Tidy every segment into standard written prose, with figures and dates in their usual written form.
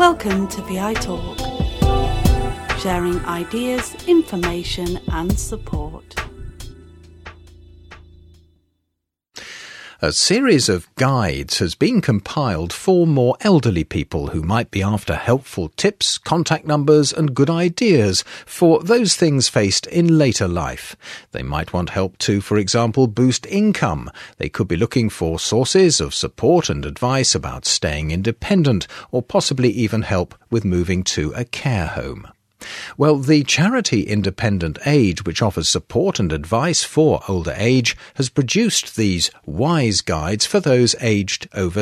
Welcome to VI Talk, sharing ideas, information and support. A series of guides has been compiled for more elderly people who might be after helpful tips, contact numbers and good ideas for those things faced in later life. They might want help to, for example, boost income. They could be looking for sources of support and advice about staying independent, or possibly even help with moving to a care home. Well, the charity Independent Age, which offers support and advice for older age, has produced these WISE guides for those aged over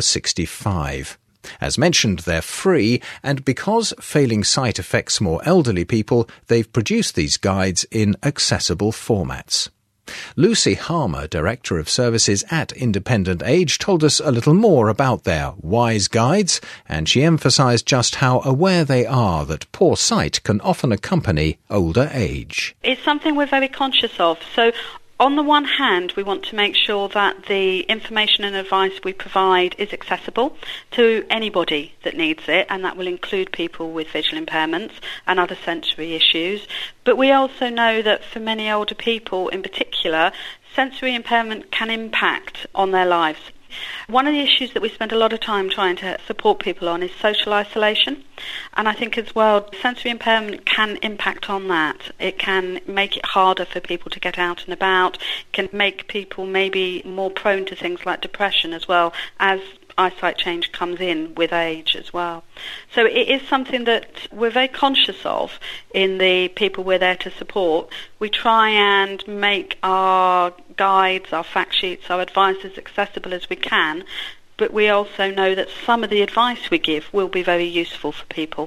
65. As mentioned, they're free, and because failing sight affects more elderly people, they've produced these guides in accessible formats. Lucy Harmer, Director of Services at Independent Age, told us a little more about their WISE guides, and she emphasised just how aware they are that poor sight can often accompany older age. It's something we're very conscious of. So on the one hand, we want to make sure that the information and advice we provide is accessible to anybody that needs it, and that will include people with visual impairments and other sensory issues. But we also know that for many older people in particular, sensory impairment can impact on their lives. One of the issues that we spend a lot of time trying to support people on is social isolation, and I think as well sensory impairment can impact on that. It can make it harder for people to get out and about, can make people maybe more prone to things like depression as well, as eyesight change comes in with age as well. So it is something that we're very conscious of in the people we're there to support. We try and make our guides, our fact sheets, our advice as accessible as we can, but we also know that some of the advice we give will be very useful for people.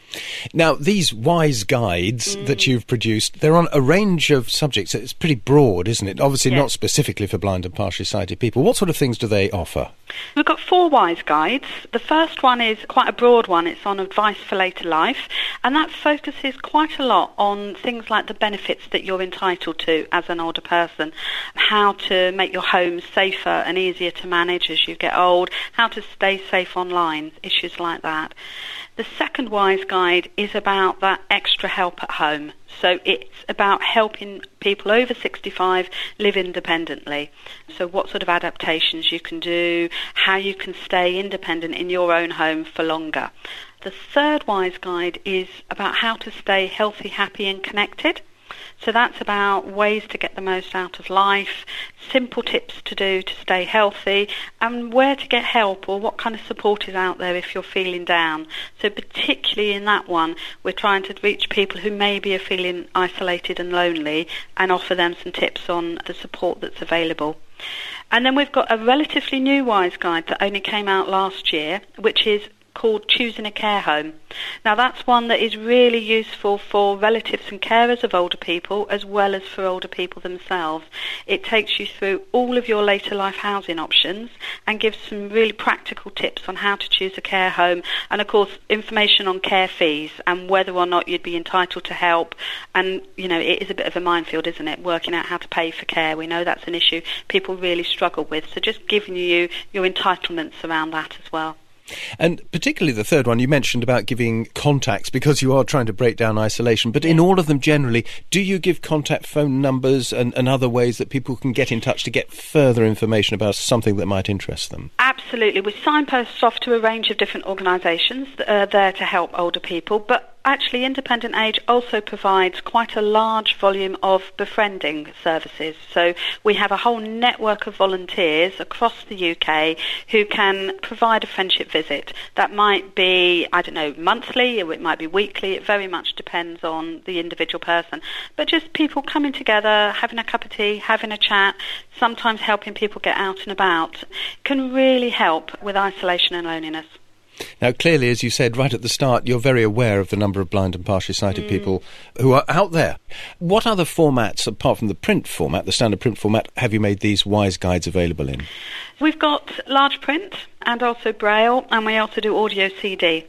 Now, these WISE guides that you've produced, they're on a range of subjects. It's pretty broad, isn't it? Obviously not specifically for blind and partially sighted people. What sort of things do they offer? We've got 4 WISE guides. The first one is quite a broad one. It's on advice for later life, and that focuses quite a lot on things like the benefits that you're entitled to as an older person, how to make your home safer and easier to manage as you get old, how to stay safe online, issues like that. The second WISE guide is about that extra help at home. So it's about helping people over 65 live independently. So what sort of adaptations you can do, how you can stay independent in your own home for longer. The third WISE guide is about how to stay healthy, happy and connected. So that's about ways to get the most out of life, simple tips to do to stay healthy, and where to get help or what kind of support is out there if you're feeling down. So particularly in that one, we're trying to reach people who maybe are feeling isolated and lonely and offer them some tips on the support that's available. And then we've got a relatively new WISE guide that only came out last year, which is called Choosing a Care Home. Now that's one that is really useful for relatives and carers of older people as well as for older people themselves. It takes you through all of your later life housing options and gives some really practical tips on how to choose a care home, and of course information on care fees and whether or not you'd be entitled to help. And you know, it is a bit of a minefield, isn't it, working out how to pay for care. We know that's an issue people really struggle with, so just giving you your entitlements around that as well. And particularly the third one, you mentioned about giving contacts because you are trying to break down isolation. But in all of them generally, do you give contact phone numbers and other ways that people can get in touch to get further information about something that might interest them? Absolutely. We signpost off to a range of different organisations that are there to help older people, but actually Independent Age also provides quite a large volume of befriending services. So we have a whole network of volunteers across the UK who can provide a friendship visit. That might be, I don't know, monthly, or it might be weekly. It very much depends on the individual person. But just people coming together, having a cup of tea, having a chat, sometimes helping people get out and about, can really help with isolation and loneliness. Now, clearly, as you said right at the start, you're very aware of the number of blind and partially sighted people who are out there. What other formats, apart from the print format, the standard print format, have you made these WISE guides available in? We've got large print and also Braille, and we also do audio CD.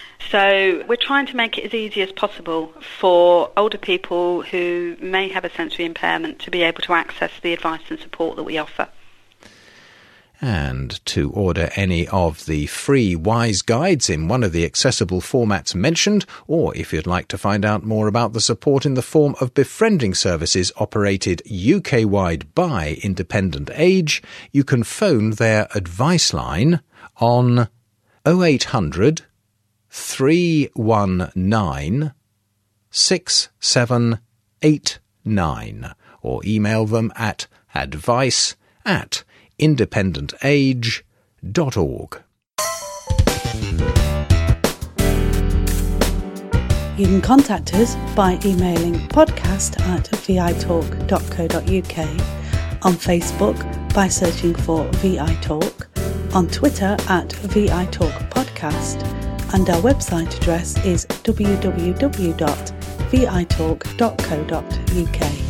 So we're trying to make it as easy as possible for older people who may have a sensory impairment to be able to access the advice and support that we offer. And to order any of the free Wise Guides in one of the accessible formats mentioned, or if you'd like to find out more about the support in the form of befriending services operated UK-wide by Independent Age, you can phone their advice line on 0800 319 6789 or email them at advice@independentage.org. You can contact us by emailing podcast@vitalk.co.uk, on Facebook by searching for VI Talk, on Twitter @VITalkPodcast, and our website address is www.vitalk.co.uk.